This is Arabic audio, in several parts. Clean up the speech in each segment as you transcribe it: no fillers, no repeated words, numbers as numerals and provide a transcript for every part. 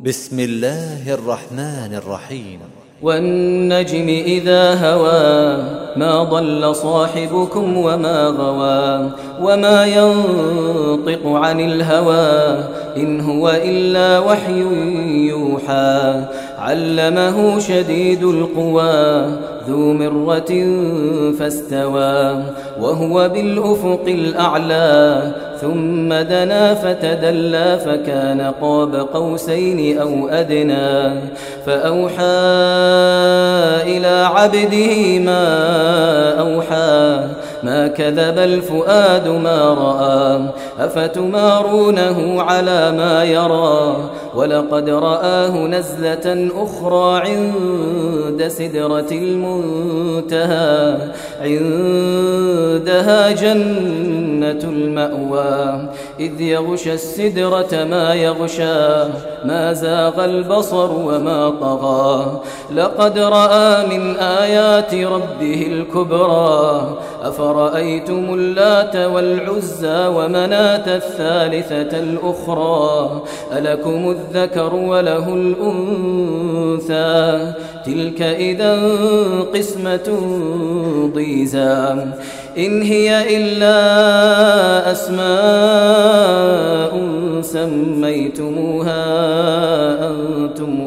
بسم الله الرحمن الرحيم. والنجم إذا هوى ما ضل صاحبكم وما غوى وما ينطق عن الهوى إن هو إلا وحي يوحى علمه شديد القوى ذو مرة فاستوى وهو بالأفق الأعلى ثم دنا فتدلى فكان قاب قوسين أو أدنى فأوحى إلى عبده ما أوحى ما كذب الفؤاد ما رأى أفتمارونه على ما يرى ولقد رآه نزلة أخرى عند سدرة المنتهى عندها جنة المأوى إذ يغشى السدرة ما يغشى ما زاغ البصر وما طغى لقد رأى من آيات ربه الكبرى أفرأيتم اللات والعزى ومناة الثالثة الأخرى ألكم الذكر وله الأنثى تلك إذا قسمة ضيزى إن هي إلا أسماء سميتموها أنتم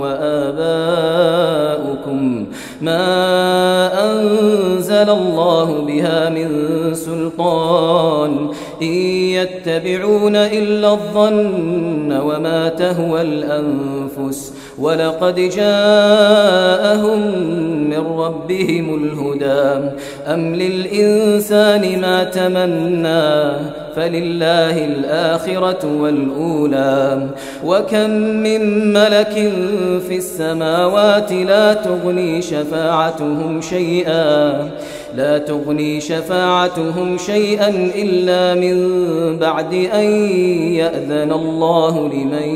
وآباؤكم ما أنزل الله بها من سلطان إن يتبعون إلا الظن وما تهوى الأنفس ولقد جاءهم من ربهم الهدى أم للإنسان ما تمنى فلله الآخرة والأولى وكم من ملك في السماوات لا تغني شفاعتهم شيئا إلا من بعد أن يأذن الله لمن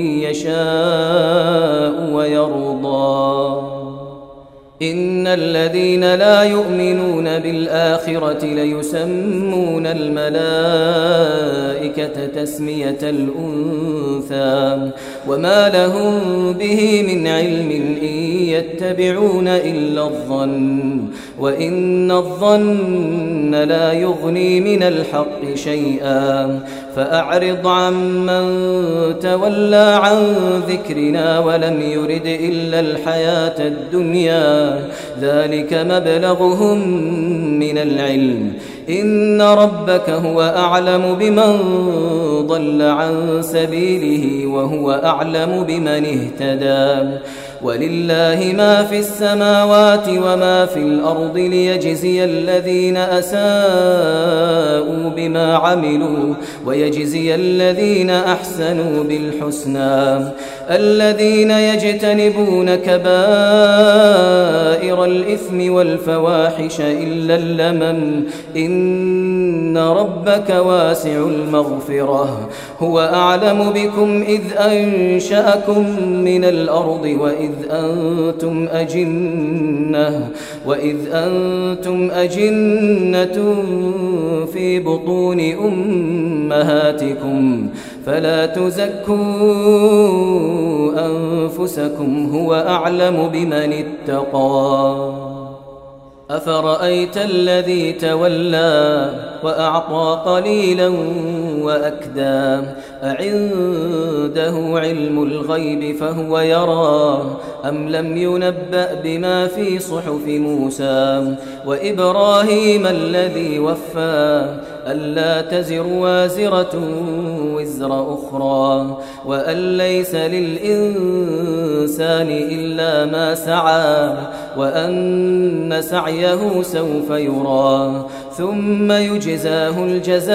يشاء ويرضى إن الذين لا يؤمنون بالآخرة ليسمون الملائكة تسمية الأنثى وما لهم به من علم إن يتبعون إلا الظن وإن الظن لا يغني من الحق شيئا فأعرض عمن تولى عن ذكرنا ولم يرد إلا الحياة الدنيا ذلك مبلغهم من العلم إن ربك هو أعلم بمن ضل عن سبيله وهو أعلم بمن اهتدى ولله ما في السماوات وما في الأرض ليجزي الذين أساءوا بما عملوا ويجزي الذين أحسنوا بالحسنى الذين يجتنبون كبائر الإثم والفواحش إلا اللمم إن ربك واسع المغفرة هو أعلم بكم إذ أنشأكم من الأرض وإذ أنتم أجنة في بطون أمهاتكم فلا تزكوا أنفسكم هو أعلم بمن اتقى أفرأيت الذي تولى وأعطى قليلا وأكدى أعنده علم الغيب فهو يرى أم لم ينبأ بما في صحف موسى وإبراهيم الذي وفى ألا تزر وازرة وزر أخرى وأن ليس للإنسان إلا ما سعى وأن سعيه سوف يرى ثم يجزاه الجزاء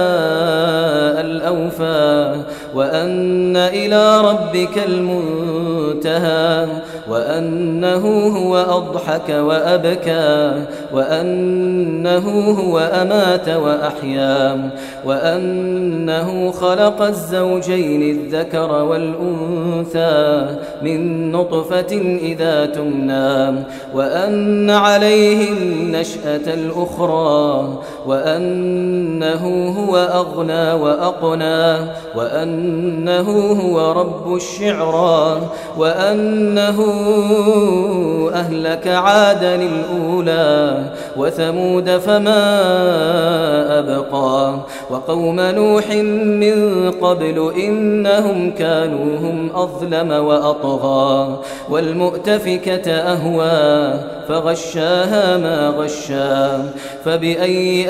الأوفى وأن إلى ربك المنتهى وأنه هو أضحك وأبكى وأنه هو أمات وأحيا وأنه خلق الزوجين الذكر والأنثى من نطفة إذا تمنى وأن عليه النشأة الأخرى وأنه هو أغنى وأقنى وأنه هو رب الشعرى وأنه أهلك عادا الأولى وثمود فما أبقى وقوم نوح من قبل إنهم كانوا هم أظلم وأطغى والمؤتفكة أهوى فغشاها ما غشا فبأي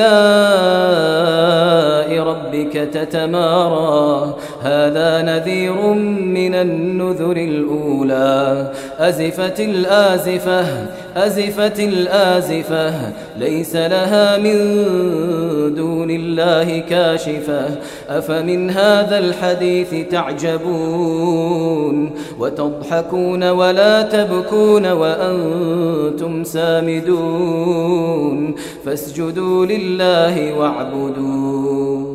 آلاء ربك تتمارى هذا نذير من النذر الأولى أزفت الآزفة ليس لها من دون الله كاشفة أفمن هذا الحديث تعجبون وتضحكون ولا تبكون وأنتم سامدون فاسجدوا لله واعبدوا